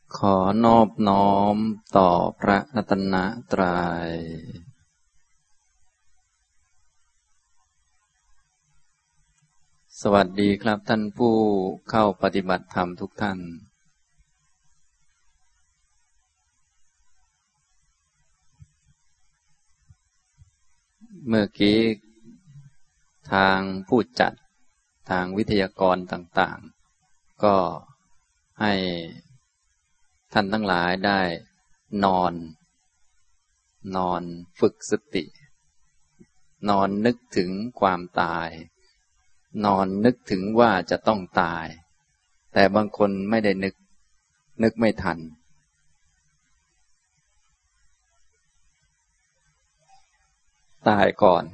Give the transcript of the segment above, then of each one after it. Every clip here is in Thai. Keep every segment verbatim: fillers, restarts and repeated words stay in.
ขอนอบน้อมต่อพระรัตนตรัยสวัสดีครับท่านผู้เข้าปฏิบัติธรรมทุกท่านเมื่อกี้ทางผู้จัดทางวิทยากรต่างๆก็ให้ท่านทั้งหลายได้นอนนอนฝึกสตินอนนึกถึงความตายนอนนึกถึงว่าจะต้องตายแต่บางคนไม่ได้นึกนึกไม่ทันตายก่อน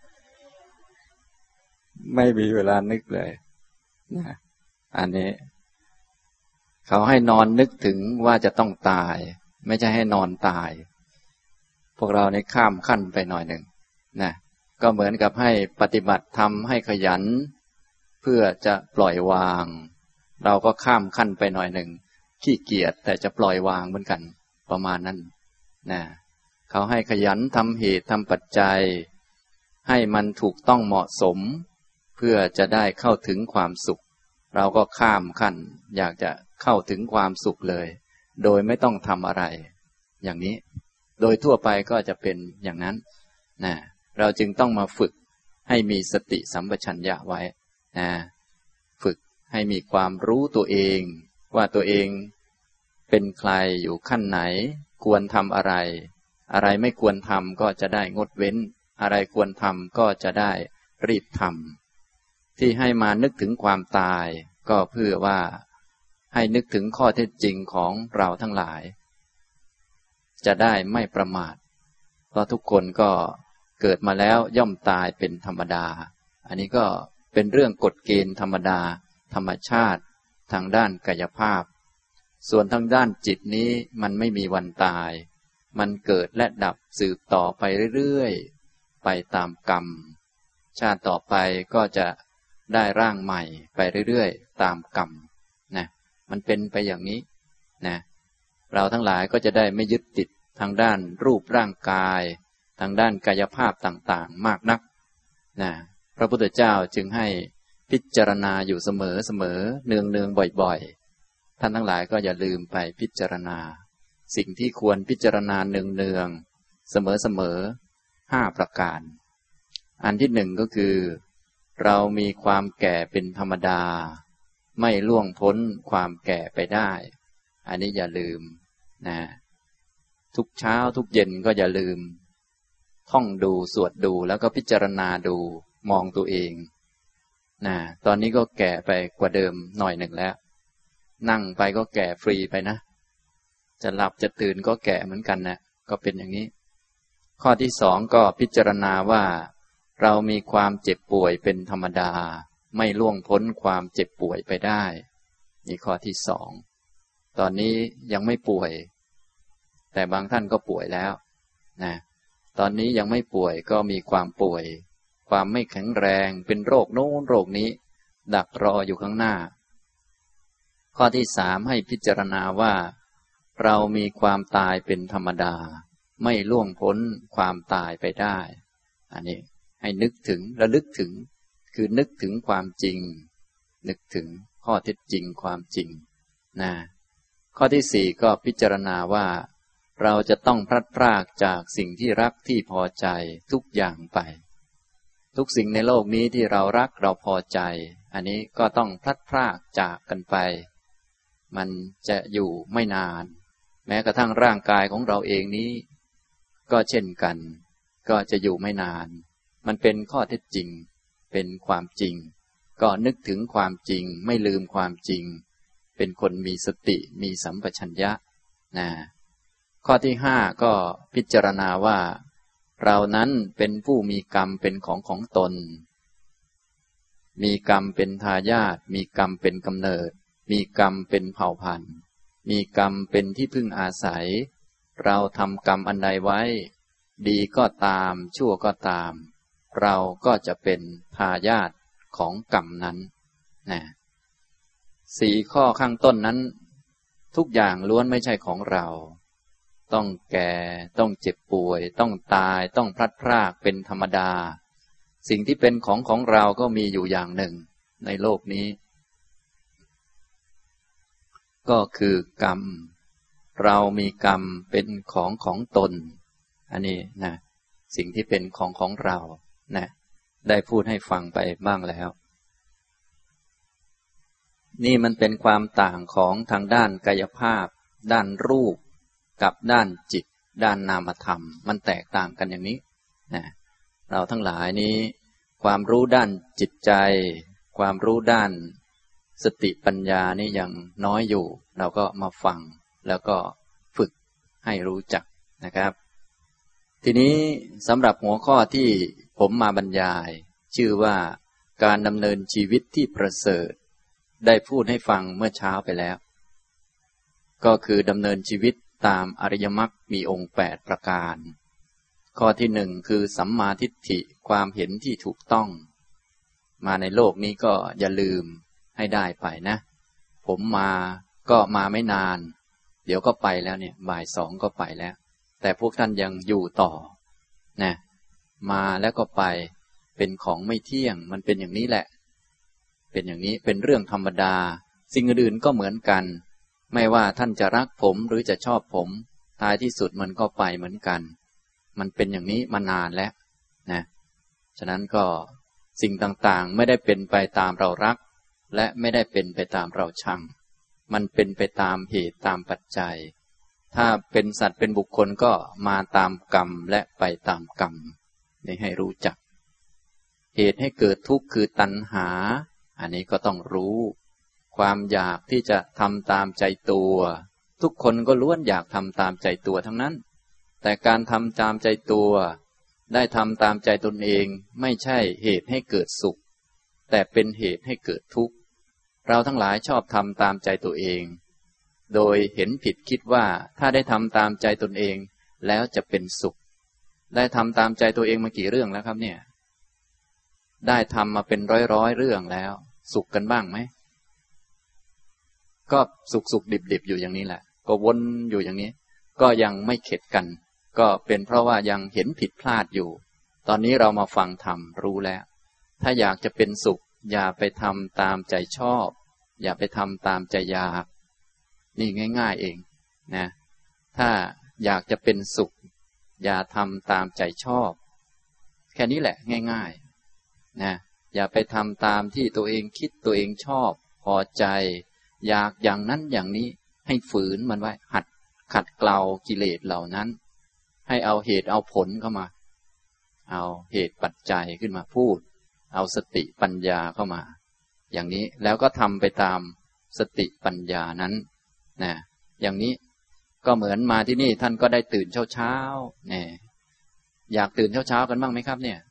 ไม่มีเวลานึกเลยนะอันนี้เขาให้นอนนึกถึงว่าจะต้องตายไม่ใช่ให้นอนตายพวกเราในข้ามขั้นไปหน่อยหนึ่งนะก็เหมือนกับให้ปฏิบัติธรรมให้ขยันเพื่อจะปล่อยวางเราก็ข้ามขั้นไปหน่อยหนึ่งขี้เกียจแต่จะปล่อยวางเหมือนกันประมาณนั้นนะเขาให้ขยันทำเหตุทำปัจจัยให้มันถูกต้องเหมาะสมเพื่อจะได้เข้าถึงความสุขเราก็ข้ามขั้นอยากจะเข้าถึงความสุขเลยโดยไม่ต้องทำอะไรอย่างนี้โดยทั่วไปก็จะเป็นอย่างนั้นนะเราจึงต้องมาฝึกให้มีสติสัมปชัญญะไว้นะฝึกให้มีความรู้ตัวเองว่าตัวเองเป็นใครอยู่ขั้นไหนควรทำอะไรอะไรไม่ควรทำก็จะได้งดเว้นอะไรควรทำก็จะได้รีบทำที่ให้มานึกถึงความตายก็เพื่อว่าให้นึกถึงข้อเท็จจริงของเราทั้งหลายจะได้ไม่ประมาทเพราะทุกคนก็เกิดมาแล้วย่อมตายเป็นธรรมดาอันนี้ก็เป็นเรื่องกฎเกณฑ์ธรรมดาธรรมชาติทางด้านกายภาพส่วนทางด้านจิตนี้มันไม่มีวันตายมันเกิดและดับสืบต่อไปเรื่อยๆไปตามกรรมชาติต่อไปก็จะได้ร่างใหม่ไปเรื่อยๆตามกรรมนะมันเป็นไปอย่างนี้นะเราทั้งหลายก็จะได้ไม่ยึดติดทางด้านรูปร่างกายทางด้านกายภาพต่างๆมากนักนะพระพุทธเจ้าจึงให้พิจารณาอยู่เสมอๆเนืองๆบ่อยๆท่านทั้งหลายก็อย่าลืมไปพิจารณาสิ่งที่ควรพิจารณาเนืองๆเสมอๆห้าประการอันที่หนึ่งก็คือเรามีความแก่เป็นธรรมดาไม่ล่วงพ้นความแก่ไปได้อันนี้อย่าลืมนะทุกเช้าทุกเย็นก็อย่าลืมท่องดูสวดดูแล้วก็พิจารณาดูมองตัวเองนะตอนนี้ก็แก่ไปกว่าเดิมหน่อยหนึ่งแล้วนั่งไปก็แก่ฟรีไปนะจะหลับจะตื่นก็แก่เหมือนกันนะก็เป็นอย่างนี้ข้อที่สองก็พิจารณาว่าเรามีความเจ็บป่วยเป็นธรรมดาไม่ล่วงพ้นความเจ็บป่วยไปได้นี่ข้อที่สองตอนนี้ยังไม่ป่วยแต่บางท่านก็ป่วยแล้วนะตอนนี้ยังไม่ป่วยก็มีความป่วยความไม่แข็งแรงเป็นโรคโน้นโรคนี้ดักรออยู่ข้างหน้าข้อที่สามให้พิจารณาว่าเรามีความตายเป็นธรรมดาไม่ล่วงพ้นความตายไปได้อันนี้ให้นึกถึงระลึกถึงคือนึกถึงความจริงนึกถึงข้อเท็จจริงความจริงนะข้อที่สี่ก็พิจารณาว่าเราจะต้องพลัดพรากจากสิ่งที่รักที่พอใจทุกอย่างไปทุกสิ่งในโลกนี้ที่เรารักเราพอใจอันนี้ก็ต้องพลัดพรากจากกันไปมันจะอยู่ไม่นานแม้กระทั่งร่างกายของเราเองนี้ก็เช่นกันก็จะอยู่ไม่นานมันเป็นข้อเท็จจริงเป็นความจริงก็นึกถึงความจริงไม่ลืมความจริงเป็นคนมีสติมีสัมปชัญญะนะข้อที่ห้าก็พิจารณาว่าเรานั้นเป็นผู้มีกรรมเป็นของของตนมีกรรมเป็นทายาทมีกรรมเป็นกำเนิดมีกรรมเป็นเผ่าพันธุ์มีกรรมเป็นที่พึ่งอาศัยเราทำกรรมอันใดไว้ดีก็ตามชั่วก็ตามเราก็จะเป็นทายาทของกรรมนั้นนะสี่ข้อข้างต้นนั้นทุกอย่างล้วนไม่ใช่ของเราต้องแก่ต้องเจ็บป่วยต้องตายต้องพลัดพรากเป็นธรรมดาสิ่งที่เป็นของของเราก็มีอยู่อย่างหนึ่งในโลกนี้ก็คือกรรมเรามีกรรมเป็นของของตนอันนี้นะสิ่งที่เป็นของของเรานะได้พูดให้ฟังไปบ้างแล้วนี่มันเป็นความต่างของทางด้านกายภาพด้านรูปกับด้านจิตด้านนามธรรมมันแตกต่างกันอย่างนี้นะเราทั้งหลายนี้ความรู้ด้านจิตใจความรู้ด้านสติปัญญานี่ยังน้อยอยู่เราก็มาฟังแล้วก็ฝึกให้รู้จักนะครับทีนี้สำหรับหัวข้อที่ผมมาบรรยายชื่อว่าการดำเนินชีวิตที่ประเสริฐได้พูดให้ฟังเมื่อเช้าไปแล้วก็คือดำเนินชีวิตตามอริยมรรคมีองค์แปดประการข้อที่หนึ่งคือสัมมาทิฏฐิความเห็นที่ถูกต้องมาในโลกนี้ก็อย่าลืมให้ได้ไปนะผมมาก็มาไม่นานเดี๋ยวก็ไปแล้วเนี่ยบ่ายสองก็ไปแล้วแต่พวกท่านยังอยู่ต่อนะมาแล้วก็ไปเป็นของไม่เที่ยงมันเป็นอย่างนี้แหละเป็นอย่างนี้เป็นเรื่องธรรมดาสิ่งอื่นๆก็เหมือนกันไม่ว่าท่านจะรักผมหรือจะชอบผมท้ายที่สุดมันก็ไปเหมือนกันมันเป็นอย่างนี้มานานแล้วนะฉะนั้นก็สิ่งต่างๆไม่ได้เป็นไปตามเรารักและไม่ได้เป็นไปตามเราชังมันเป็นไปตามเหตุตามปัจจัยถ้าเป็นสัตว์เป็นบุคคลก็มาตามกรรมและไปตามกรรมนี่ให้รู้จักเหตุให้เกิดทุกข์คือตัณหาอันนี้ก็ต้องรู้ความอยากที่จะทำตามใจตัวทุกคนก็ล้วนอยากทำตามใจตัวทั้งนั้นแต่การทำตามใจตัวได้ทำตามใจตนเองไม่ใช่เหตุให้เกิดสุขแต่เป็นเหตุให้เกิดทุกข์เราทั้งหลายชอบทำตามใจตัวเองโดยเห็นผิดคิดว่าถ้าได้ทำตามใจตนเองแล้วจะเป็นสุขได้ทำตามใจตัวเองมากี่เรื่องแล้วครับเนี่ยได้ทำมาเป็นร้อยร้อยเรื่องแล้วสุขกันบ้างไหมก็สุขสุขดิบดิบอยู่อย่างนี้แหละก็วนอยู่อย่างนี้ก็ยังไม่เข็ดกันก็เป็นเพราะว่ายังเห็นผิดพลาดอยู่ตอนนี้เรามาฟังธรรมรู้แล้วถ้าอยากจะเป็นสุขอย่าไปทำตามใจชอบอย่าไปทำตามใจอยากนี่ง่ายๆเองนะถ้าอยากจะเป็นสุขอย่าทำตามใจชอบแค่นี้แหละง่ายๆนะอย่าไปทำตามที่ตัวเองคิดตัวเองชอบพอใจอยากอย่างนั้นอย่างนี้ให้ฝืนมันไว้หัดขัดเกลากิเลสเหล่านั้นให้เอาเหตุเอาผลเข้ามาเอาเหตุปัจจัยขึ้นมาพูดเอาสติปัญญาเข้ามาอย่างนี้แล้วก็ทำไปตามสติปัญญานั้นนะอย่างนี้ก็เหมือนมาที่นี่ท่านก็ได้ตื่นเช้าๆเนี่ยอยากตื่นเช้าๆกันบ้างไหมครับเนี่ย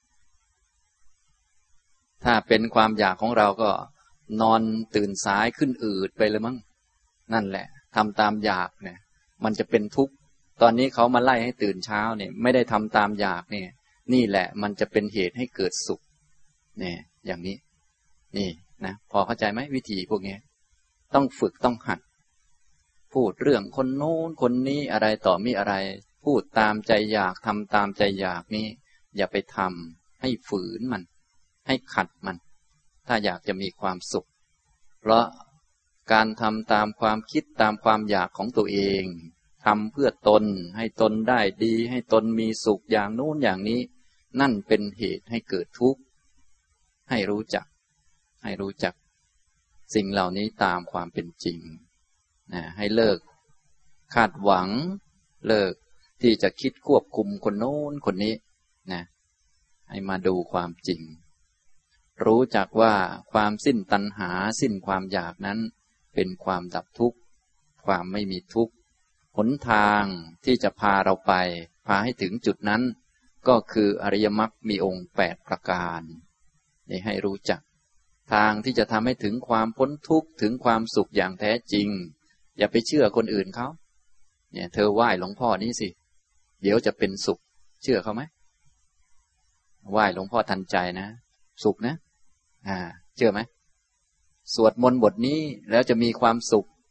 ถ้าเป็นความอยากของเราก็นอนตื่นสายขึ้นอืดไปเลยมั้งนั่นแหละทำตามอยากเนี่ยมันจะเป็นทุกข์ตอนนี้เขามาไล่ให้ตื่นเช้าเนี่ยไม่ได้ทำตามอยากเนี่ยนี่แหละมันจะเป็นเหตุให้เกิดสุขเนี่ยอย่างนี้นี่นะพอเข้าใจไหมวิธีพวกนี้ต้องฝึกต้องหัดพูดเรื่องคนโน้นคนนี้อะไรต่อมีอะไรพูดตามใจอยากทำตามใจอยากนี้อย่าไปทำให้ฝืนมันให้ขัดมันถ้าอยากจะมีความสุขเพราะการทำตามความคิดตามความอยากของตัวเองทำเพื่อตนให้ตนได้ดีให้ตนมีสุขอย่างโน้นอย่างนี้นั่นเป็นเหตุให้เกิดทุกข์ให้รู้จักให้รู้จักสิ่งเหล่านี้ตามความเป็นจริงนะให้เลิกคาดหวังเลิกที่จะคิดควบคุมคนโน้นคนนี้นะให้มาดูความจริงรู้จักว่าความสิ้นตัณหาสิ้นความอยากนั้นเป็นความดับทุกข์ความไม่มีทุกข์หนทางที่จะพาเราไปพาให้ถึงจุดนั้นก็คืออริยมรรคมีองค์แปดประการนี่ให้รู้จักทางที่จะทำให้ถึงความพ้นทุกข์ถึงความสุขอย่างแท้จริงอย่าไปเชื่อคนอื่นเขาเนี่ยเธอไหว้หลวงพ่อนี้สิเดี๋ยวจะเป็นสุขเชื่อเขาไหมไหว้หลวงพ่อทันใจนะสุขนะอ่าเชื่อไหมสวดมนต์บทนี้แล้วจะมีความสุข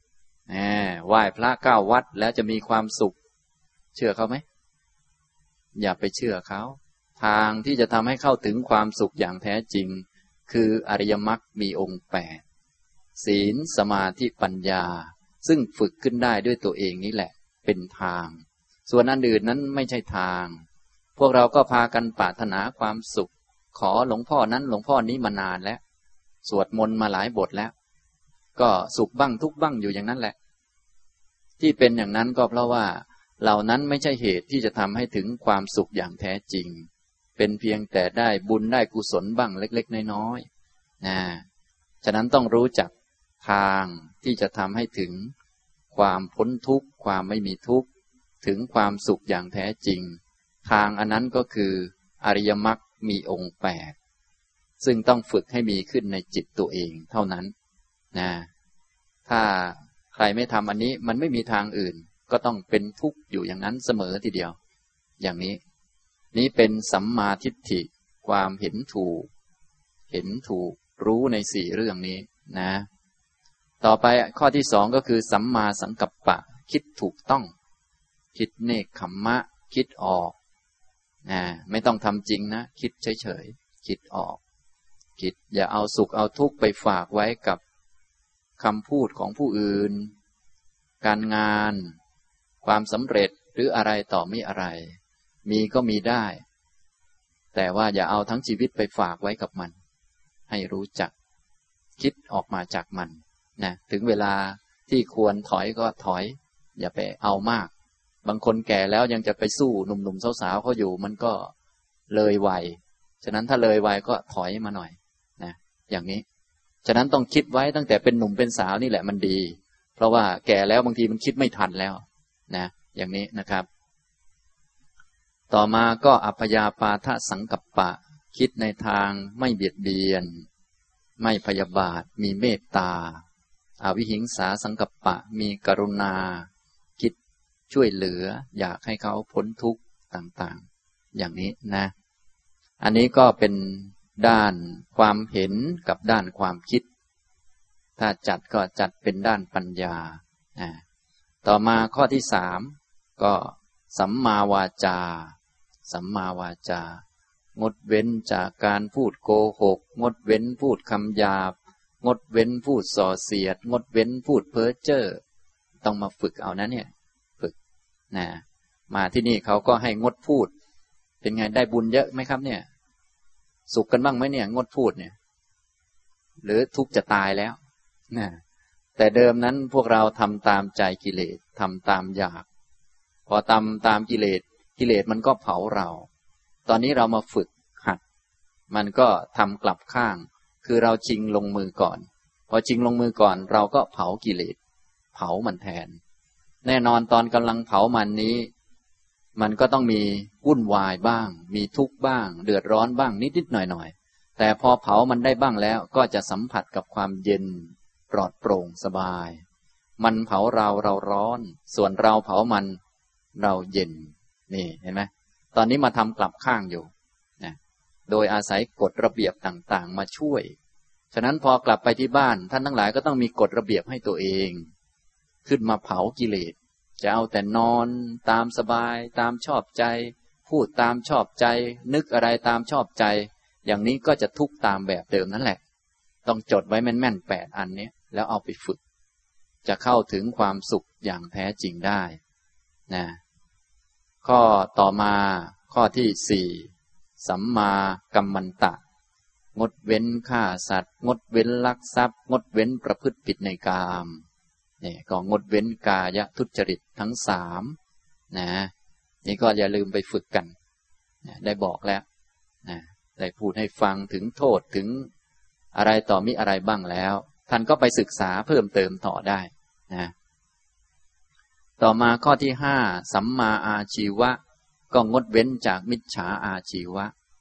แหมไหว้พระเก้าวัดแล้วจะมีความสุขเชื่อเขาไหมอย่าไปเชื่อเขาทางที่จะทำให้เข้าถึงความสุขอย่างแท้จริงคืออริยมรรคมีองค์แปดศีลสมาธิปัญญาซึ่งฝึกขึ้นได้ด้วยตัวเองนี่แหละเป็นทางส่วนอันอื่นนั้นไม่ใช่ทางพวกเราก็พากันปรารถนาความสุขขอหลวงพ่อนั้นหลวงพ่อนี้มานานแล้วสวดมนต์มาหลายบทแล้วก็สุขบ้างทุกข์บ้างอยู่อย่างนั้นแหละที่เป็นอย่างนั้นก็เพราะว่าเหล่านั้นไม่ใช่เหตุที่จะทำให้ถึงความสุขอย่างแท้จริงเป็นเพียงแต่ได้บุญได้กุศลบ้างเล็กๆน้อยๆนะฉะนั้นต้องรู้จักทางที่จะทำให้ถึงความพ้นทุกข์ความไม่มีทุกข์ถึงความสุขอย่างแท้จริงทางอันนั้นก็คืออริยมรรคมีองค์แปดซึ่งต้องฝึกให้มีขึ้นในจิตตัวเองเท่านั้นนะถ้าใครไม่ทำอันนี้มันไม่มีทางอื่นก็ต้องเป็นทุกข์อยู่อย่างนั้นเสมอทีเดียวอย่างนี้นี้เป็นสัมมาทิฏฐิความเห็นถูกเห็นถูกรู้ในสี่เรื่องนี้นะต่อไปข้อที่สองก็คือสัมมาสังกัปปะคิดถูกต้องคิดเนกขัมมะคิดออกนะไม่ต้องทำจริงนะคิดเฉยๆคิดออกคิดอย่าเอาสุขเอาทุกข์ไปฝากไว้กับคำพูดของผู้อื่นการงานความสำเร็จหรืออะไรต่อไม่อะไรมีก็มีได้แต่ว่าอย่าเอาทั้งชีวิตไปฝากไว้กับมันให้รู้จักคิดออกมาจากมันนะถึงเวลาที่ควรถอยก็ถอยอย่าไปเอามากบางคนแก่แล้วยังจะไปสู้หนุ่มๆสาวๆเขาอยู่มันก็เลยวัยฉะนั้นถ้าเลยวัยก็ถอยมาหน่อยนะอย่างนี้ฉะนั้นต้องคิดไว้ตั้งแต่เป็นหนุ่มเป็นสาวนี่แหละมันดีเพราะว่าแก่แล้วบางทีมันคิดไม่ทันแล้วนะอย่างนี้นะครับต่อมาก็อัพพยาปาทสังกัปปะคิดในทางไม่เบียดเบียนไม่พยาบาทมีเมตตาอวิหิงสาสังกัปปะมีกรุณาคิดช่วยเหลืออยากให้เขาพ้นทุกข์ต่างๆอย่างนี้นะอันนี้ก็เป็นด้านความเห็นกับด้านความคิดถ้าจัดก็จัดเป็นด้านปัญญาอ่าต่อมาข้อที่สามก็สัมมาวาจาสัมมาวาจางดเว้นจากการพูดโกหกงดเว้นพูดคำหยาบงดเว้นพูดส่อเสียดงดเว้นพูดเพ้อเจ้อต้องมาฝึกเอานะเนี่ยฝึกนะมาที่นี่เขาก็ให้งดพูดเป็นไงได้บุญเยอะไหมครับเนี่ยสุขกันบ้างไหมเนี่ยงดพูดเนี่ยหรือทุกข์จะตายแล้วนะแต่เดิมนั้นพวกเราทำตามใจกิเลสทำตามอยากพอทำตามกิเลสกิเลสมันก็เผาเราตอนนี้เรามาฝึกหัดมันก็ทำกลับข้างคือเราจริงลงมือก่อนพอจริงลงมือก่อนเราก็เผากิเลสเผามันแทนแน่นอนตอนกำลังเผามันนี้มันก็ต้องมีวุ่นวายบ้างมีทุกข์บ้างเดือดร้อนบ้างนิดๆหน่อยๆแต่พอเผามันได้บ้างแล้วก็จะสัมผัสกับความเย็นปลอดโปร่งสบายมันเผาเราเราร้อนส่วนเราเผามันเราเย็นนี่เห็นไหมตอนนี้มาทำกลับข้างอยู่นะโดยอาศัยกฎระเบียบต่างๆมาช่วยฉะนั้นพอกลับไปที่บ้านท่านทั้งหลายก็ต้องมีกฎระเบียบให้ตัวเองขึ้นมาเผากิเลสจะเอาแต่นอนตามสบายตามชอบใจพูดตามชอบใจนึกอะไรตามชอบใจอย่างนี้ก็จะทุกข์ตามแบบเดิมนั่นแหละต้องจดไว้แม่นๆแปดอันนี้แล้วเอาไปฝึกจะเข้าถึงความสุขอย่างแท้จริงได้นะข้อต่อมาข้อที่สี่สัมมากัมมันตะงดเว้นฆ่าสัตว์งดเว้นลักทรัพย์งดเว้นประพฤติผิดในกามนี่ก็งดเว้นกายทุจริตทั้งสามนะนี่ก็อย่าลืมไปฝึกกันนะได้บอกแล้วนะได้พูดให้ฟังถึงโทษถึงอะไรต่อมิอะไรบ้างแล้วท่านก็ไปศึกษาเพิ่มเติมต่อได้นะต่อมาข้อที่ห้าสัมมาอาชีวะก็งดเว้นจากมิจฉาอาชีวะ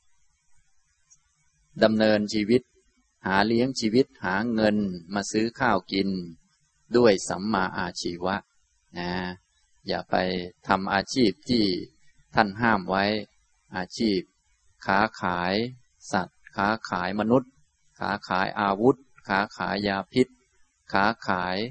ดำเนินชีวิตหาเลี้ยงชีวิตหาเงินมาซื้อข้าวกินด้วยสัมมาอาชีวะนะอย่าไปทำอาชีพที่ท่านห้ามไว้อาชีพค้าขายสัตว์ค้าขายมนุษย์ค้าขายอาวุธค้าขายยาพิษค้าขาย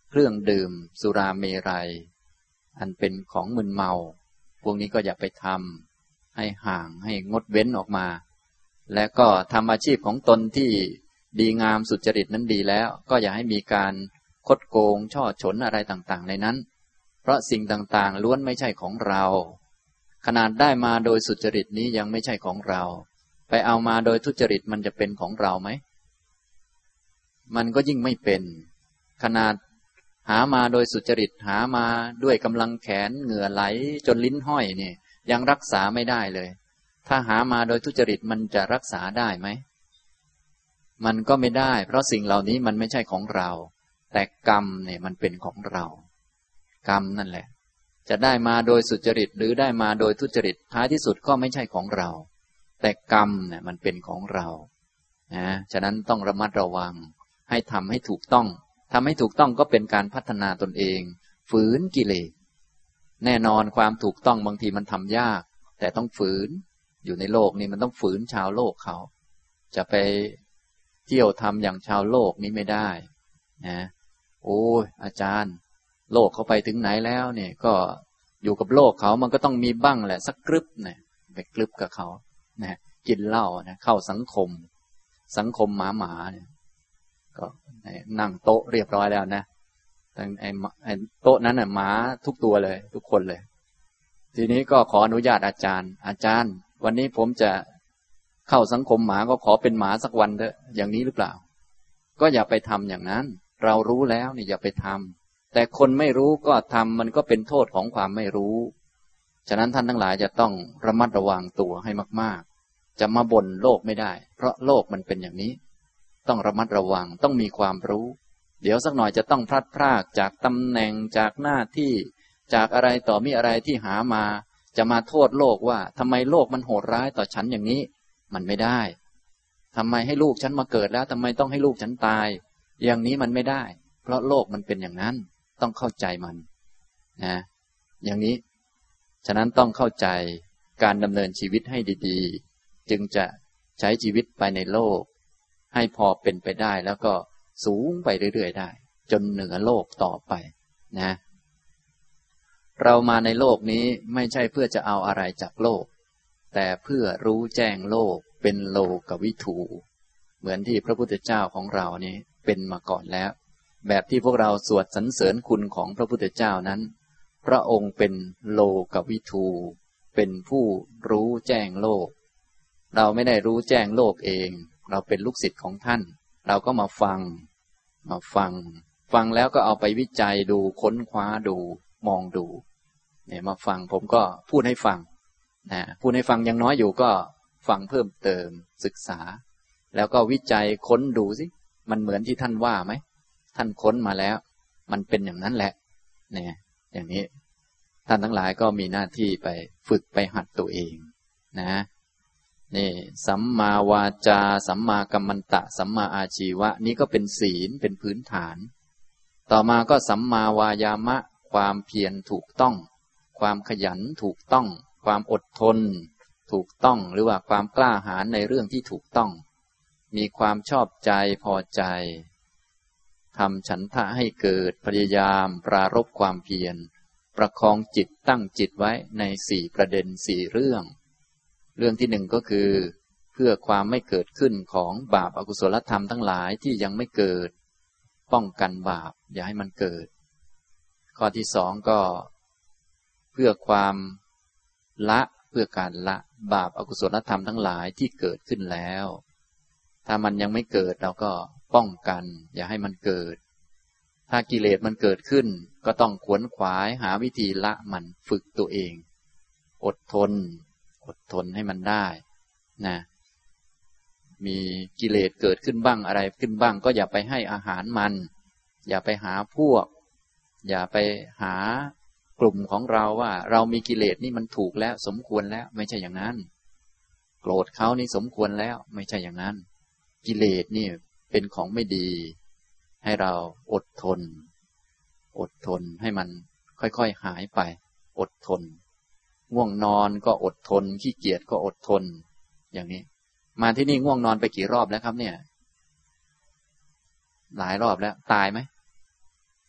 เครื่องดื่มสุราเมรัยอันเป็นของมึนเมาพวกนี้ก็อย่าไปทำให้ห่างให้งดเว้นออกมาและก็ทำอาชีพของตนที่ดีงามสุจริตนั้นดีแล้วก็อย่าให้มีการคดโกงช่อฉนอะไรต่างๆในนั้นเพราะสิ่งต่างๆล้วนไม่ใช่ของเราขนาดได้มาโดยสุจริตนี้ยังไม่ใช่ของเราไปเอามาโดยทุจริตมันจะเป็นของเราไหมมันก็ยิ่งไม่เป็นขนาดหามาโดยสุจริตหามาด้วยกำลังแขนเหงื่อไหลจนลิ้นห้อยนี่ยังรักษาไม่ได้เลยถ้าหามาโดยทุจริตมันจะรักษาได้ไหมมันก็ไม่ได้เพราะสิ่งเหล่านี้มันไม่ใช่ของเราแต่กรรมเนี่ยมันเป็นของเรากรรมนั่นแหละจะได้มาโดยสุจริตหรือได้มาโดยทุจริตท้ายที่สุดก็ไม่ใช่ของเราแต่กรรมเนี่ยมันเป็นของเรานะฉะนั้นต้องระมัดระวังให้ทำให้ถูกต้องทำให้ถูกต้องก็เป็นการพัฒนาตนเองฝืนกิเลสแน่นอนความถูกต้องบางทีมันทำยากแต่ต้องฝืนอยู่ในโลกนี้มันต้องฝืนชาวโลกเขาจะไปเที่ยวทำอย่างชาวโลกนี้ไม่ได้นะโอ้ยอาจารย์โลกเขาไปถึงไหนแล้วเนี่ยก็อยู่กับโลกเขามันก็ต้องมีบ้างแหละสักกรึบเนี่ยไปกรึบกับเขานะกินเหล้านะเข้าสังคมสังคมหมาหมาเนี่ยก็นั่งโต๊ะเรียบร้อยแล้วนะแต่ไอ้ไอ้โต๊ะนั้นน่ะหมาทุกตัวเลยทุกคนเลยทีนี้ก็ขออนุญาตอาจารย์อาจารย์วันนี้ผมจะเข้าสังคมหมาก็ขอเป็นหมาสักวันเถอะอย่างนี้หรือเปล่าก็อย่าไปทำอย่างนั้นเรารู้แล้วนี่อย่าไปทำแต่คนไม่รู้ก็ทำมันก็เป็นโทษของความไม่รู้ฉะนั้นท่านทั้งหลายจะต้องระมัดระวังตัวให้มากๆจะมาบ่นโลกไม่ได้เพราะโลกมันเป็นอย่างนี้ต้องระมัดระวังต้องมีความรู้เดี๋ยวสักหน่อยจะต้องพลัดพรากจากตำแหน่งจากหน้าที่จากอะไรต่อมีอะไรที่หามาจะมาโทษโลกว่าทำไมโลกมันโหดร้ายต่อฉันอย่างนี้มันไม่ได้ทำไมให้ลูกฉันมาเกิดแล้วทำไมต้องให้ลูกฉันตายอย่างนี้มันไม่ได้เพราะโลกมันเป็นอย่างนั้นต้องเข้าใจมันนะอย่างนี้ฉะนั้นต้องเข้าใจการดำเนินชีวิตให้ดีๆจึงจะใช้ชีวิตไปในโลกให้พอเป็นไปได้แล้วก็สูงไปเรื่อยๆได้จนเหนือโลกต่อไปนะเรามาในโลกนี้ไม่ใช่เพื่อจะเอาอะไรจากโลกแต่เพื่อรู้แจ้งโลกเป็นโลกวิถูเหมือนที่พระพุทธเจ้าของเรานี้เป็นมาก่อนแล้วแบบที่พวกเราสวดสรรเสริญคุณของพระพุทธเจ้านั้นพระองค์เป็นโลกวิถูเป็นผู้รู้แจ้งโลกเราไม่ได้รู้แจ้งโลกเองเราเป็นลูกศิษย์ของท่านเราก็มาฟังมาฟังฟังแล้วก็เอาไปวิจัยดูค้นคว้าดูมองดูเนี่ยมาฟังผมก็พูดให้ฟังนะพูดให้ฟังยังน้อยอยู่ก็ฟังเพิ่มเติมศึกษาแล้วก็วิจัยค้นดูสิมันเหมือนที่ท่านว่าไหมท่านค้นมาแล้วมันเป็นอย่างนั้นแหละเนี่ยอย่างนี้ท่านทั้งหลายก็มีหน้าที่ไปฝึกไปหัดตัวเองนะนี่สัมมาวาจาสัมมากัมมันตะสัมมาอาชีวะนี้ก็เป็นศีลเป็นพื้นฐานต่อมาก็สัมมาวายามะความเพียรถูกต้องความขยันถูกต้องความอดทนถูกต้องหรือว่าความกล้าหาญในเรื่องที่ถูกต้องมีความชอบใจพอใจทำฉันทะให้เกิดพยายามปรารภความเพียรประคองจิตตั้งจิตไว้ในสี่ประเด็นสี่เรื่องเรื่องที่หนึ่งก็คือเพื่อความไม่เกิดขึ้นของบาปอกุศลธรรมทั้งหลายที่ยังไม่เกิดป้องกันบาปอย่าให้มันเกิดข้อที่สองก็เพื่อความละเพื่อการละบาปอกุศลธรรมทั้งหลายที่เกิดขึ้นแล้วถ้ามันยังไม่เกิดเราก็ป้องกันอย่าให้มันเกิดถ้ากิเลสมันเกิดขึ้นก็ต้องขวนขวายหาวิธีละมันฝึกตัวเองอดทนอดทนให้มันได้นะมีกิเลสเกิดขึ้นบ้างอะไรขึ้นบ้างก็อย่าไปให้อาหารมันอย่าไปหาพวกอย่าไปหากลุ่มของเราว่าเรามีกิเลสนี่มันถูกแล้วสมควรแล้วไม่ใช่อย่างนั้นโกรธเขานี่สมควรแล้วไม่ใช่อย่างนั้นกิเลสนี่เป็นของไม่ดีให้เราอดทนอดทนให้มันค่อยๆหายไปอดทนง่วงนอนก็อดทนขี้เกียจก็อดทนอย่างนี้มาที่นี่ง่วงนอนไปกี่รอบแล้วครับเนี่ยหลายรอบแล้วตายไหม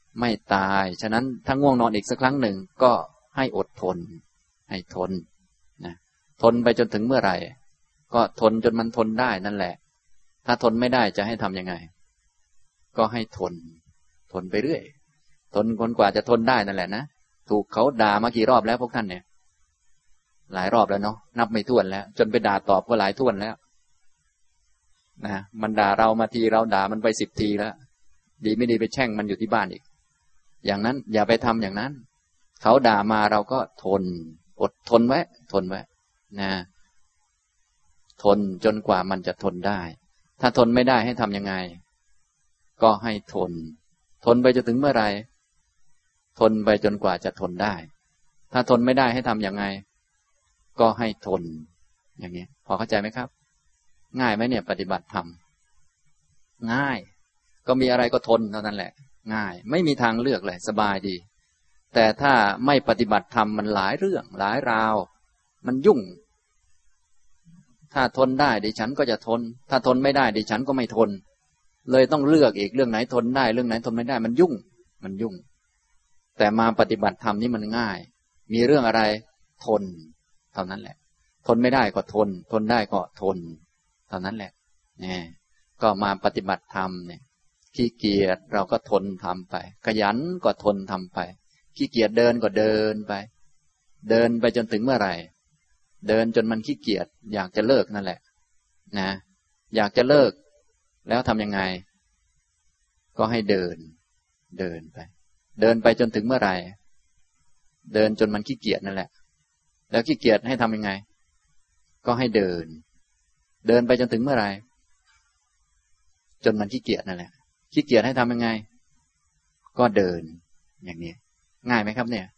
ไม่ตายฉะนั้นถ้าง่วงนอนอีกสักครั้งหนึ่งก็ให้อดทนให้ทนนะทนไปจนถึงเมื่อไหร่ก็ทนจนมันทนได้นั่นแหละถ้าทนไม่ได้จะให้ทำยังไงก็ให้ทนทนไปเรื่อยทนจนกว่าจะทนได้นั่นแหละนะถูกเขาด่ามากี่รอบแล้วพวกท่านเนี่ยหลายรอบแล้วเนาะนับไม่ถ้วนแล้วจนไปด่าตอบก็หลายถ้วนแล้วนะมันด่าเรามาทีเราด่ามันไปสิบทีแล้วดีไม่ดีไปแช่งมันอยู่ที่บ้านอีกอย่างนั้นอย่าไปทำอย่างนั้นเขาด่ามาเราก็ทนอดทนไว้ทนไว้นะทนจนกว่ามันจะทนได้ถ้าทนไม่ได้ให้ทำยังไงก็ให้ทนทนไปจนถึงเมื่อไหร่ทนไปจนกว่าจะทนได้ถ้าทนไม่ได้ให้ทำยังไงก็ให้ทนอย่างนี้พอเข้าใจไหมครับง่ายไหมเนี่ยปฏิบัติธรรมง่ายก็มีอะไรก็ทนเท่านั้นแหละง่ายไม่มีทางเลือกเลยสบายดีแต่ถ้าไม่ปฏิบัติธรรมมันหลายเรื่องหลายราวมันยุ่งถ้าทนได้ดิฉันก็จะทนถ้าทนไม่ได้ดิฉันก็ไม่ทนเลยต้องเลือกอีกเรื่องไหนทนได้เรื่องไหนทนไม่ได้มันยุ่งมันยุ่งแต่มาปฏิบัติธรรมนี่มันง่ายมีเรื่องอะไรทนเท่านั้นแหละทนไม่ได้ก็ทนทนได้ก็ทนเท่านั้นแหละเนี่ยก็มาปฏิบัติธรรมเนี่ยขี้เกียจเราก็ทนทำไปขยันก็ทนทำไปขี้เกียจเดินก็เดินไปเดินไปจนถึงเมื่อไหร่เดินจนมันขี้เกียจอยากจะเลิกนั่นแหละนะอยากจะเลิกแล้วทำยังไงก็ให้เดินเดินไปเดินไปจนถึงเมื่อไหร่เดินจนมันขี้เกียจนั่นแหละแล้วขี้เกียจให้ทำยังไงก็ให้เดินเดินไปจนถึงเมื่อไหร่จนมันขี้เกียจนั่นแหละขี้เกียจให้ทำยังไงก็เดินอย่างนี้ง่ายไหมครับเนี่ย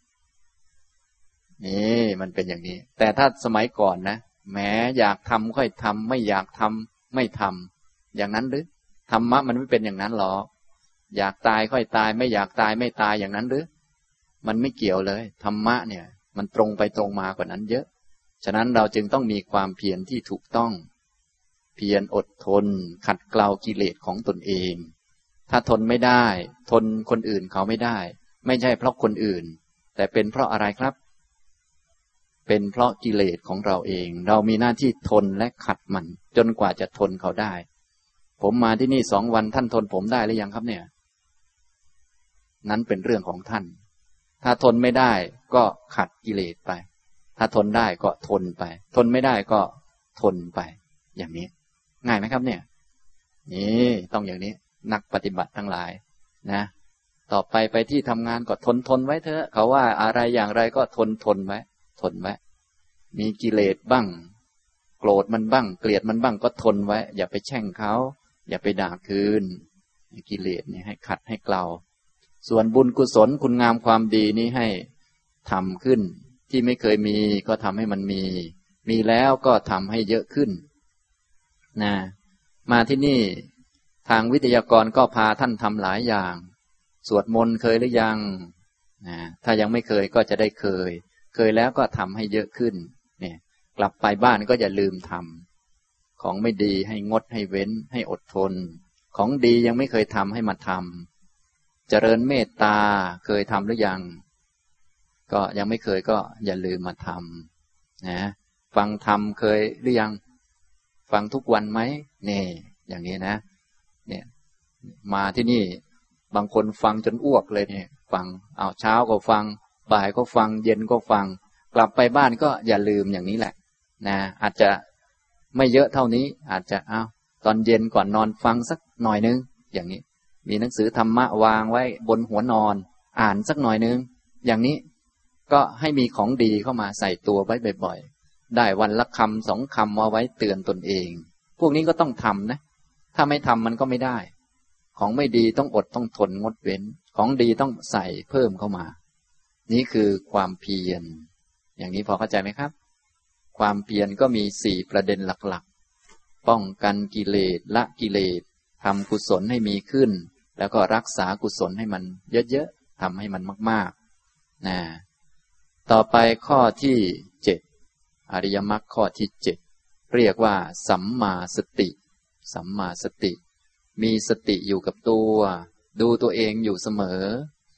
นี่มันเป็นอย่างนี้แต่ถ้าสมัยก่อนนะแหมอยากทำค่อยทำไม่อยากทำไม่ทำอย่างนั้นหรือธรรมะมันไม่เป็นอย่างนั้นหรอกอยากตายค่อยตายไม่อยากตายไม่ตายอย่างนั้นหรือมันไม่เกี่ยวเลยธรรมะเนี่ยมันตรงไปตรงมากว่านั้นเยอะฉะนั้นเราจึงต้องมีความเพียรที่ถูกต้องเพียรอดทนขัดเกลากิเลสของตนเองถ้าทนไม่ได้ทนคนอื่นเขาไม่ได้ไม่ใช่เพราะคนอื่นแต่เป็นเพราะอะไรครับเป็นเพราะกิเลสของเราเองเรามีหน้าที่ทนและขัดมันจนกว่าจะทนเขาได้ผมมาที่นี่สองวันท่านทนผมได้หรือยังครับเนี่ยนั้นเป็นเรื่องของท่านถ้าทนไม่ได้ก็ขัดกิเลสไปถ้าทนได้ก็ทนไปทนไม่ได้ก็ทนไปอย่างนี้ง่ายไหมครับเนี่ยนี่ต้องอย่างนี้นักปฏิบัติทั้งหลายนะต่อไปไปที่ทำงานก็ทนทนไว้เถอะเขาว่าอะไรอย่างไรก็ทนทนไว้ทนไว้มีกิเลสบ้างโกรธมันบ้างเกลียดมันบ้างก็ทนไว้อย่าไปแช่งเขาอย่าไปด่าคืนกิเลสนี่ให้ขัดให้เกลาส่วนบุญกุศลคุณงามความดีนี้ให้ทำขึ้นที่ไม่เคยมีก็ทำให้มันมีมีแล้วก็ทำให้เยอะขึ้นนะมาที่นี่ทางวิทยากรก็พาท่านทำหลายอย่างสวดมนต์เคยหรือยังนะถ้ายังไม่เคยก็จะได้เคยเคยแล้วก็ทำให้เยอะขึ้นเนี่ยกลับไปบ้านก็อย่าลืมทำของไม่ดีให้งดให้เว้นให้อดทนของดียังไม่เคยทำให้มาทำเจริญเมตตาเคยทำหรือยังก็ยังไม่เคยก็อย่าลืมมาทำนะฟังธรรมเคยหรือยังฟังทุกวันไหมนี่อย่างนี้นะเนี่ยมาที่นี่บางคนฟังจนอ้วกเลยเนี่ยฟังเอาเช้าก็ฟังบ่ายก็ฟังเย็นก็ฟังกลับไปบ้านก็อย่าลืมอย่างนี้แหละนะอาจจะไม่เยอะเท่านี้อาจจะเอาตอนเย็นก่อนนอนฟังสักหน่อยนึงอย่างนี้มีหนังสือธรรมะวางไว้บนหัวนอนอ่านสักหน่อยนึงอย่างนี้ก็ให้มีของดีเข้ามาใส่ตัวไว้บ่อยๆได้วันละคำสองคำมาไว้เตือนตนเองพวกนี้ก็ต้องทำนะถ้าไม่ทำมันก็ไม่ได้ของไม่ดีต้องอดต้องทนงดเว้นของดีต้องใส่เพิ่มเข้ามานี่คือความเพียรอย่างนี้พอเข้าใจไหมครับความเพียรก็มีสี่ประเด็นหลักๆป้องกันกิเลสละกิเลสทำกุศลให้มีขึ้นแล้วก็รักษากุศลให้มันเยอะๆทำให้มันมากๆนะต่อไปข้อที่เจ็ดอริยมรรคข้อที่เจ็ดเรียกว่าสัมมาสติสัมมาสติมีสติอยู่กับตัวดูตัวเองอยู่เสมอ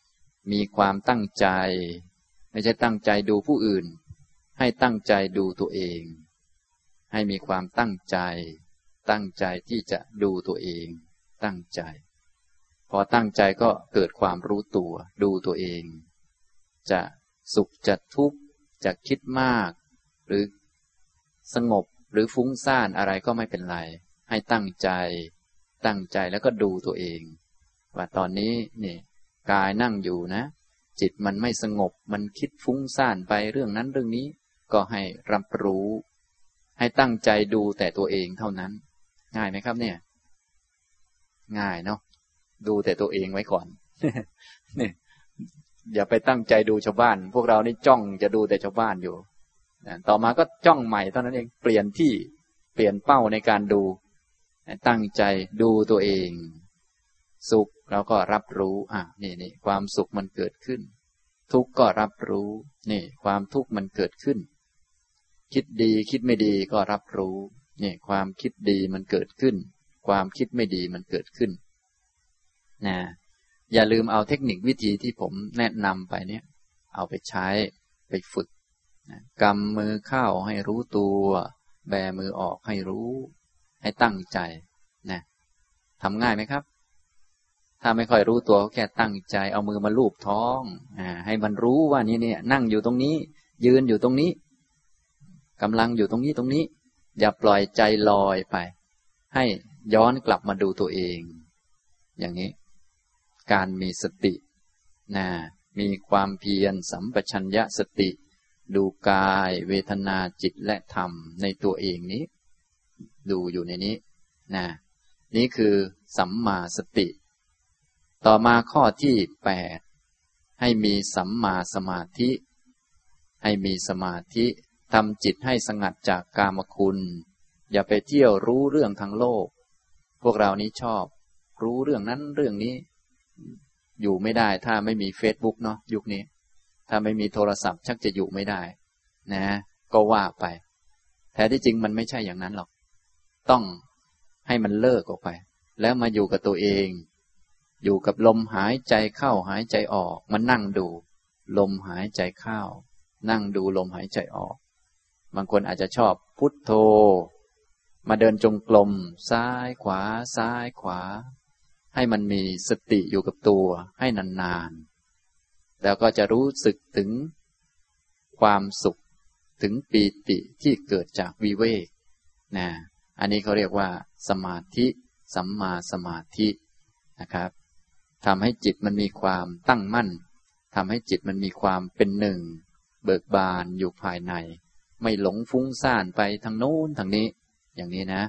มีความตั้งใจไม่ใช่ตั้งใจดูผู้อื่นให้ตั้งใจดูตัวเองให้มีความตั้งใจตั้งใจที่จะดูตัวเองตั้งใจพอตั้งใจก็เกิดความรู้ตัวดูตัวเองจะสุขจะทุกข์จะคิดมากหรือสงบหรือฟุ้งซ่านอะไรก็ไม่เป็นไรให้ตั้งใจตั้งใจแล้วก็ดูตัวเองว่าตอนนี้นี่กายนั่งอยู่นะจิตมันไม่สงบมันคิดฟุ้งซ่านไปเรื่องนั้นเรื่องนี้ก็ให้รับรู้ให้ตั้งใจดูแต่ตัวเองเท่านั้นง่ายไหมครับเนี่ยง่ายเนาะดูแต่ตัวเองไว้ก่อน นี่อย่าไปตั้งใจดูชาวบ้านพวกเรานี่จ้องจะดูแต่ชาวบ้านอยู่ต่อมาก็จ้องใหม่เท่านั้นเองเปลี่ยนที่เปลี่ยนเป้าในการดูตั้งใจดูตัวเองสุขเราก็รับรู้อ่ะนี่นี่ความสุขมันเกิดขึ้นทุกข์ก็รับรู้นี่ความทุกข์มันเกิดขึ้นคิดดีคิดไม่ดีก็รับรู้นี่ความคิดดีมันเกิดขึ้นความคิดไม่ดีมันเกิดขึ้นนะอย่าลืมเอาเทคนิควิธีที่ผมแนะนำไปเนี่ยเอาไปใช้ไปฝึกนะกำมือเข้าให้รู้ตัวแบมือออกให้รู้ให้ตั้งใจนะทำง่ายไหมครับถ้าไม่ค่อยรู้ตัวก็แค่ตั้งใจเอามือมาลูบท้องอ่าให้มันรู้ว่านี่เนี่ยนั่งอยู่ตรงนี้ยืนอยู่ตรงนี้กำลังอยู่ตรงนี้ตรงนี้อย่าปล่อยใจลอยไปให้ย้อนกลับมาดูตัวเองอย่างนี้การมีสตินะมีความเพียรสัมปชัญญะสติดูกายเวทนาจิตและธรรมในตัวเองนี้ดูอยู่ในนี้นะนี่คือสัมมาสติต่อมาข้อที่แปดให้มีสัมมาสมาธิให้มีสมาธิทำจิตให้สงัดจากกามคุณอย่าไปเที่ยวรู้เรื่องทางโลกพวกเรานี้ชอบรู้เรื่องนั้นเรื่องนี้อยู่ไม่ได้ถ้าไม่มี Facebook เนาะยุคนี้ถ้าไม่มีโทรศัพท์ชักจะอยู่ไม่ได้นะก็ว่าไปแท้ที่จริงมันไม่ใช่อย่างนั้นหรอกต้องให้มันเลิกออกไปแล้วมาอยู่กับตัวเองอยู่กับลมหายใจเข้าหายใจออกมานั่งดูลมหายใจเข้านั่งดูลมหายใจออกบางคนอาจจะชอบพุทโธมาเดินจงกรมซ้ายขวาซ้ายขวาให้มันมีสติอยู่กับตัวให้นานๆแล้วก็จะรู้สึกถึงความสุขถึงปีติที่เกิดจากวิเวกนะอันนี้เขาเรียกว่าสมาธิสัมมาสมาธินะครับทำให้จิตมันมีความตั้งมั่นทำให้จิตมันมีความเป็นหนึ่งเบิกบานอยู่ภายในไม่หลงฟุ้งซ่านไปทางโน้นทางนี้อย่างนี้นะ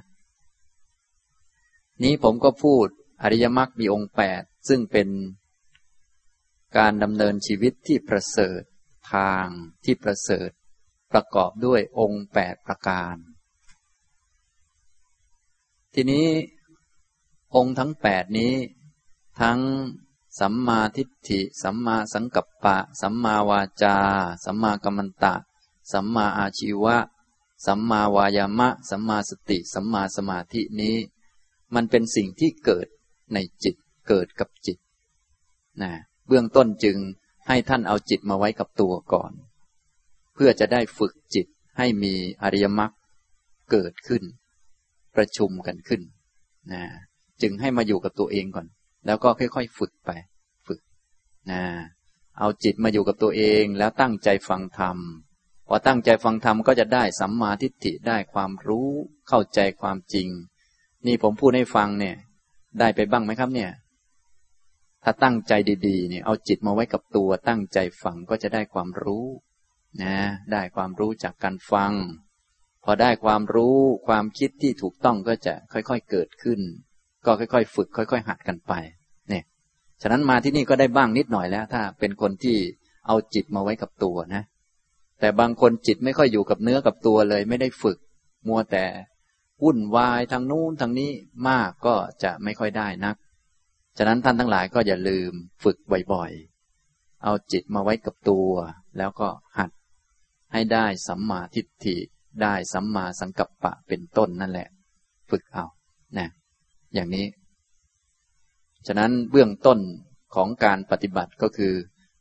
นี้ผมก็พูดอริยมรรคมีองค์แปดซึ่งเป็นการดำเนินชีวิตที่ประเสริฐทางที่ประเสริฐประกอบด้วยองค์แปดประการทีนี้องค์ทั้งแปดนี้ทั้งสัมมาทิฏฐิสัมมาสังกัปปะสัมมาวาจาสัมมากัมมันตะสัมมาอาชีวะสัมมาวายามะสัมมาสติสัมมาสมาธินี้มันเป็นสิ่งที่เกิดในจิตเกิดกับจิตนะเบื้องต้นจึงให้ท่านเอาจิตมาไว้กับตัวก่อนเพื่อจะได้ฝึกจิตให้มีอริยมรรคเกิดขึ้นประชุมกันขึ้นนะจึงให้มาอยู่กับตัวเองก่อนแล้วก็ค่อยๆฝึกไปฝึกนะเอาจิตมาอยู่กับตัวเองแล้วตั้งใจฟังธรรมพอตั้งใจฟังธรรมก็จะได้สัมมาทิฏฐิได้ความรู้เข้าใจความจริงนี่ผมพูดให้ฟังเนี่ยได้ไปบ้างไหมครับเนี่ยถ้าตั้งใจดีๆเนี่ยเอาจิตมาไว้กับตัวตั้งใจฟังก็จะได้ความรู้นะได้ความรู้จากการฟังพอได้ความรู้ความคิดที่ถูกต้องก็จะค่อยๆเกิดขึ้นก็ค่อยๆฝึกค่อยๆหัดกันไปเนี่ยฉะนั้นมาที่นี่ก็ได้บ้างนิดหน่อยแล้วถ้าเป็นคนที่เอาจิตมาไว้กับตัวนะแต่บางคนจิตไม่ค่อยอยู่กับเนื้อกับตัวเลยไม่ได้ฝึกมัวแต่วุ่นวายทางนู้นทางนี้มากก็จะไม่ค่อยได้นักฉะนั้นท่านทั้งหลายก็อย่าลืมฝึกบ่อยๆเอาจิตมาไว้กับตัวแล้วก็หัดให้ได้สัมมาทิฏฐิได้สัมมาสังกัปปะเป็นต้นนั่นแหละฝึกเอานะอย่างนี้ฉะนั้นเบื้องต้นของการปฏิบัติก็คือ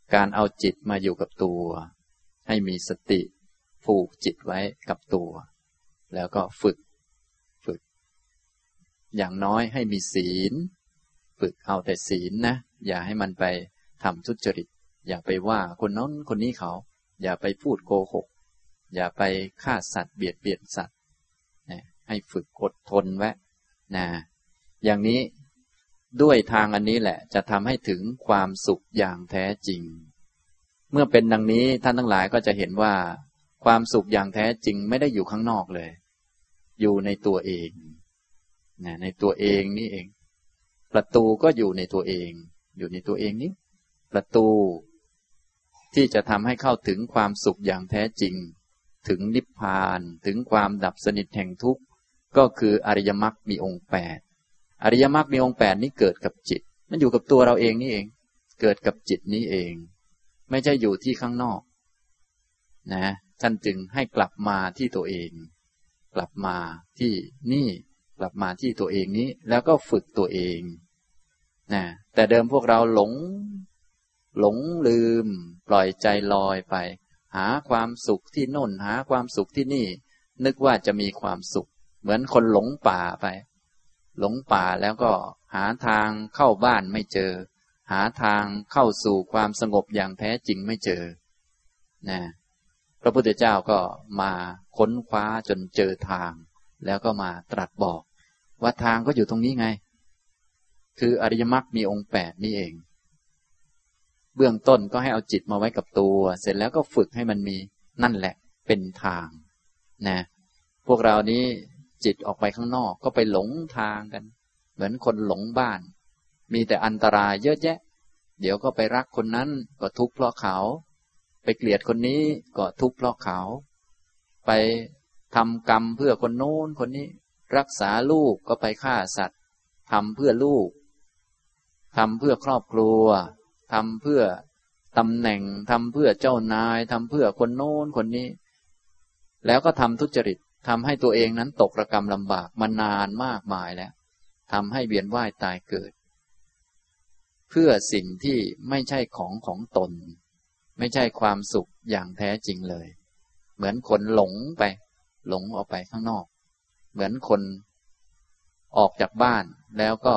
การเอาจิตมาอยู่กับตัวให้มีสติผูกจิตไว้กับตัวแล้วก็ฝึกฝึกอย่างน้อยให้มีศีลฝึกเอาแต่ศีลนะอย่าให้มันไปทำทุจริตอย่าไปว่าคนนั้นคนนี้เขาอย่าไปพูดโกหกอย่าไปฆ่าสัตว์เบียดเบียนสัตว์นะให้ฝึกอดทนไว้นะอย่างนี้ด้วยทางอันนี้แหละจะทำให้ถึงความสุขอย่างแท้จริงเมื่อเป็นดังนี้ท่านทั้งหลายก็จะเห็นว่าความสุขอย่างแท้จริงไม่ได้อยู่ข้างนอกเลยอยู่ในตัวเองนะในตัวเองนี่เองประตูก็อยู่ในตัวเองอยู่ในตัวเองนี้ประตูที่จะทำให้เข้าถึงความสุขอย่างแท้จริงถึงนิพพานถึงความดับสนิทแห่งทุกข์ก็คืออริยมรรคมีองค์แปดอริยมรรคมีองค์แปดนี้เกิดกับจิตมันอยู่กับตัวเราเองนี่เองเกิดกับจิตนี้เองไม่ใช่อยู่ที่ข้างนอกนะท่านจึงให้กลับมาที่ตัวเองกลับมาที่นี่กลับมาที่ตัวเองนี้แล้วก็ฝึกตัวเองนะแต่เดิมพวกเราหลงหลงลืมปล่อยใจลอยไปหาความสุขที่โน่นหาความสุขที่นี่นึกว่าจะมีความสุขเหมือนคนหลงป่าไปหลงป่าแล้วก็หาทางเข้าบ้านไม่เจอหาทางเข้าสู่ความสงบอย่างแท้จริงไม่เจอนะพระพุทธเจ้าก็มาค้นคว้าจนเจอทางแล้วก็มาตรัสบอกว่าทางก็อยู่ตรงนี้ไงคืออริยมรรคมีองค์แปดนี่เองเบื้องต้นก็ให้เอาจิตมาไว้กับตัวเสร็จแล้วก็ฝึกให้มันมีนั่นแหละเป็นทางนะพวกเรานี้จิตออกไปข้างนอกก็ไปหลงทางกันเหมือนคนหลงบ้านมีแต่อันตรายเยอะแยะเดี๋ยวก็ไปรักคนนั้นก็ทุกข์เพราะเขาไปเกลียดคนนี้ก็ทุกข์เพราะเขาไปทำกรรมเพื่อคนโน้นคนนี้รักษาลูกก็ไปฆ่าสัตว์ทำเพื่อลูกทำเพื่อครอบครัวทำเพื่อตำแหน่งทำเพื่อเจ้านายทำเพื่อคนโน้นคนนี้แล้วก็ทำทุจริตทำให้ตัวเองนั้นตกระกำลำบากมานานมากมายแล้วทำให้เวียนว่ายตายเกิดเพื่อสิ่งที่ไม่ใช่ของของตนไม่ใช่ความสุขอย่างแท้จริงเลยเหมือนคนหลงไปหลงออกไปข้างนอกเหมือนคนออกจากบ้านแล้วก็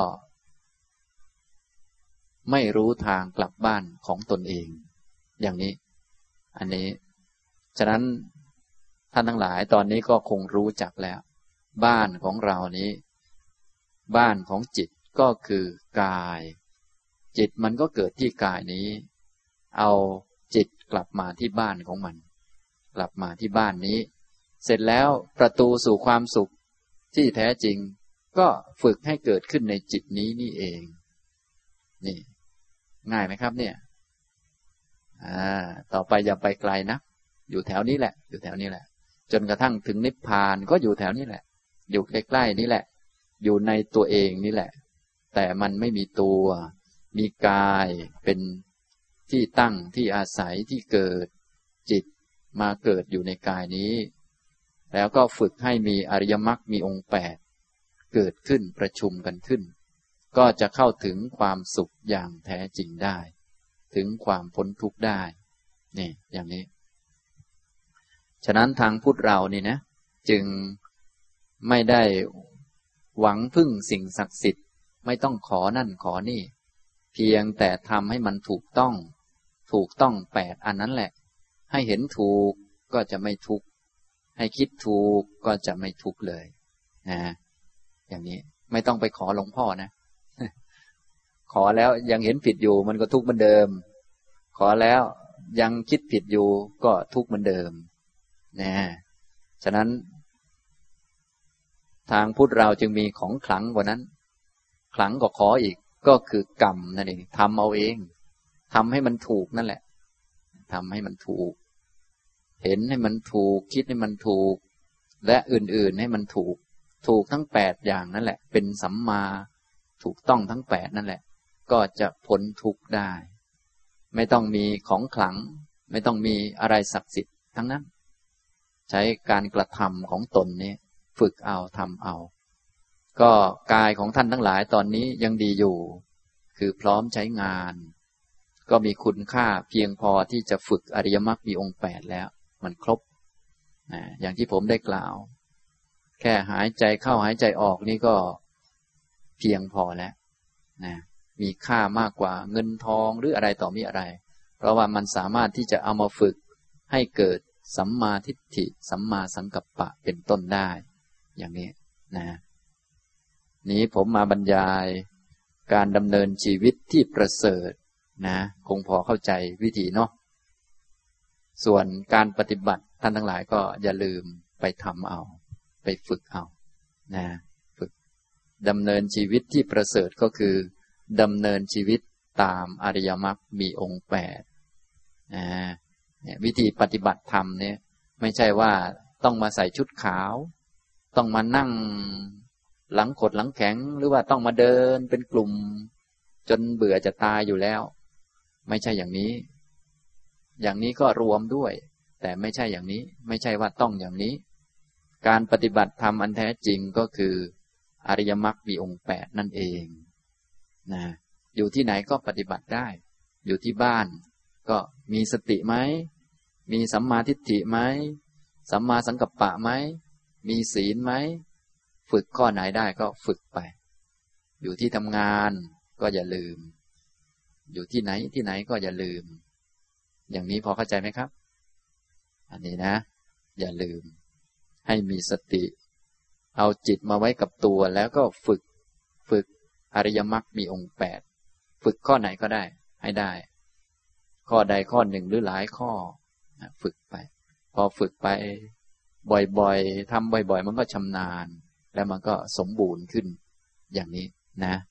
ไม่รู้ทางกลับบ้านของตนเองอย่างนี้อันนี้ฉะนั้นท่านทั้งหลายตอนนี้ก็คงรู้จักแล้วบ้านของเรานี้บ้านของจิตก็คือกายจิตมันก็เกิดที่กายนี้เอาจิตกลับมาที่บ้านของมันกลับมาที่บ้านนี้เสร็จแล้วประตูสู่ความสุขที่แท้จริงก็ฝึกให้เกิดขึ้นในจิตนี้นี่เองนี่ง่ายไหมครับเนี่ยอ่าต่อไปอย่าไปไกลนะอยู่แถวนี้แหละอยู่แถวนี้แหละจนกระทั่งถึงนิพพานก็อยู่แถวนี้แหละอยู่ใกล้ๆนี่แหละอยู่ในตัวเองนี่แหละแต่มันไม่มีตัวมีกายเป็นที่ตั้งที่อาศัยที่เกิดจิตมาเกิดอยู่ในกายนี้แล้วก็ฝึกให้มีอริยมรรคมีองค์แปดเกิดขึ้นประชุมกันขึ้นก็จะเข้าถึงความสุขอย่างแท้จริงได้ถึงความพ้นทุกข์ได้นี่อย่างนี้ฉะนั้นทางพุทธเรานี่นะจึงไม่ได้หวังพึ่งสิ่งศักดิ์สิทธิ์ไม่ต้องขอนั่นขอนี่เพียงแต่ทำให้มันถูกต้องถูกต้องแปดอันนั้นแหละให้เห็นถูกก็จะไม่ทุกข์ให้คิดถูกก็จะไม่ทุกข์เลยนะอย่างนี้ไม่ต้องไปขอหลวงพ่อนะขอแล้วยังเห็นผิดอยู่มันก็ทุกข์เหมือนเดิมขอแล้วยังคิดผิดอยู่ก็ทุกข์เหมือนเดิมนะฉะนั้นทางพุทธเราจึงมีของขลังกว่านั้นขลังกว่าขออีกก็คือกรรมนั่นเองทำเอาเองทำให้มันถูกนั่นแหละทำให้มันถูกเห็นให้มันถูกคิดให้มันถูกและอื่นๆให้มันถูกถูกทั้งแปดอย่างนั่นแหละเป็นสัมมาถูกต้องทั้งแปดนั่นแหละก็จะพ้นทุกข์ได้ไม่ต้องมีของขลังไม่ต้องมีอะไรศักดิ์สิทธิ์ทั้งนั้นใช้การกระทำของตนนี้ฝึกเอาทำเอาก็กายของท่านทั้งหลายตอนนี้ยังดีอยู่คือพร้อมใช้งานก็มีคุณค่าเพียงพอที่จะฝึกอริยมรรคมีองค์แปดแล้วมันครบนะอย่างที่ผมได้กล่าวแค่หายใจเข้าหายใจออกนี่ก็เพียงพอแล้วนะมีค่ามากกว่าเงินทองหรืออะไรต่อมีอะไรเพราะว่ามันสามารถที่จะเอามาฝึกให้เกิดสัมมาทิฏฐิสัมมาสังกัปปะเป็นต้นได้อย่างนี้นะนี้ผมมาบรรยายการดำเนินชีวิตที่ประเสริฐนะคงพอเข้าใจวิธีเนาะส่วนการปฏิบัติท่านทั้งหลายก็อย่าลืมไปทำเอาไปฝึกเอานะฝึกดำเนินชีวิตที่ประเสริฐก็คือดำเนินชีวิตตามอริยมรรคมีองค์แปดนะเนี่ยวิธีปฏิบัติธรรมเนี่ยไม่ใช่ว่าต้องมาใส่ชุดขาวต้องมานั่งหลังขดหลังแข็งหรือว่าต้องมาเดินเป็นกลุ่มจนเบื่อจะตายอยู่แล้วไม่ใช่อย่างนี้อย่างนี้ก็รวมด้วยแต่ไม่ใช่อย่างนี้ไม่ใช่ว่าต้องอย่างนี้การปฏิบัติธรรมอันแท้จริงก็คืออริยมรรคมีองค์แปดนั่นเองนะอยู่ที่ไหนก็ปฏิบัติได้อยู่ที่บ้านก็มีสติไหมมีสัมมาทิฏฐิไหมสัมมาสังกัปปะไหมมีศีลไหมฝึกข้อไหนได้ก็ฝึกไปอยู่ที่ทำงานก็อย่าลืมอยู่ที่ไหนที่ไหนก็อย่าลืมอย่างนี้พอเข้าใจไหมครับอันนี้นะอย่าลืมให้มีสติเอาจิตมาไว้กับตัวแล้วก็ฝึกฝึกอริยมรรคมีองค์แปดฝึกข้อไหนก็ได้ให้ได้ข้อใดข้อหนึ่งหรือหลายข้อฝึกไปพอฝึกไปบ่อยๆทำบ่อยๆมันก็ชำนาญแล้วมันก็สมบูรณ์ขึ้นอย่างนี้นะ